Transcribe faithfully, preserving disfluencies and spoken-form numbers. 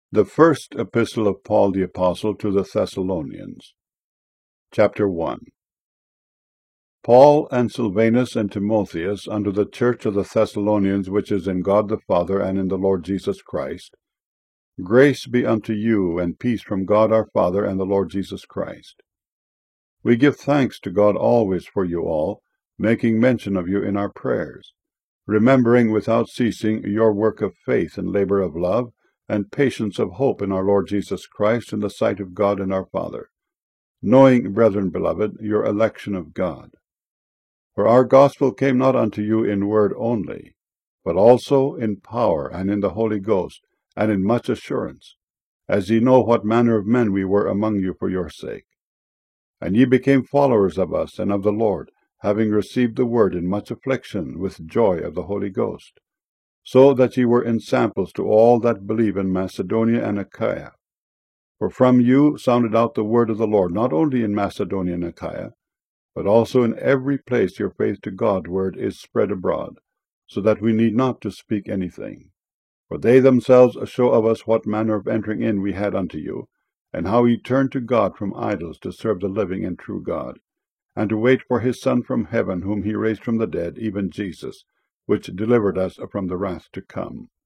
The first epistle of Paul the Apostle to the Thessalonians. Chapter one. Paul and Silvanus and Timotheus, unto the church of the Thessalonians, which is in God the Father and in the Lord Jesus Christ, grace be unto you, and peace from God our Father and the Lord Jesus Christ. We give thanks to God always for you all, making mention of you in our prayers, remembering without ceasing your work of faith and labor of love, and patience of hope in our Lord Jesus Christ in the sight of God and our Father, knowing, brethren beloved, your election of God. For our gospel came not unto you in word only, but also in power, and in the Holy Ghost, and in much assurance, as ye know what manner of men we were among you for your sake. And ye became followers of us and of the Lord, having received the word in much affliction with joy of the Holy Ghost, so that ye were ensamples to all that believe in Macedonia and Achaia. For from you sounded out the word of the Lord, not only in Macedonia and Achaia, but also in every place your faith to God word is spread abroad, so that we need not to speak anything. For they themselves show of us what manner of entering in we had unto you, and how ye turned to God from idols to serve the living and true God, and to wait for his Son from heaven, whom he raised from the dead, even Jesus, which delivered us from the wrath to come.